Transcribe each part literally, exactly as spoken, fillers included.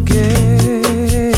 forget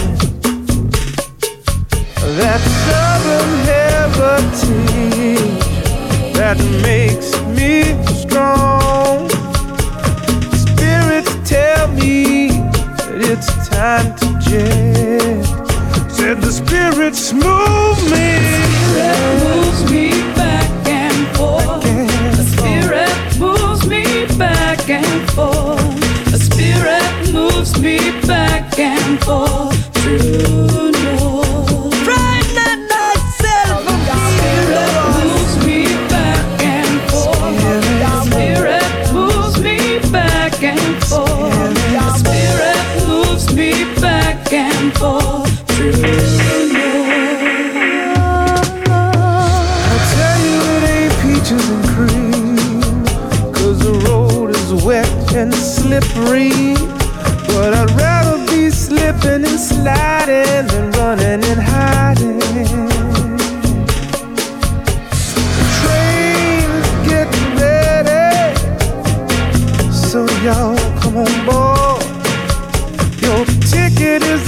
that southern heritage that makes me strong. Spirits tell me that it's time to jet. Said the spirits move me. Spirit moves me back and forth. The spirit moves me back and forth. The spirit moves me back and forth. True north. Friday night celebration. Spirit moves me back and forth. The spirit moves me back and forth. The spirit moves me back and forth. True north. I tell you it ain't peaches and cream, 'cause the road is wet and slippery. But I'd rather be slipping and sliding than running and hiding. The train's getting ready, so y'all come on board. Your ticket is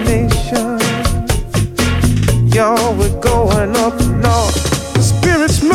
determination. Y'all, we're going up north. The spirits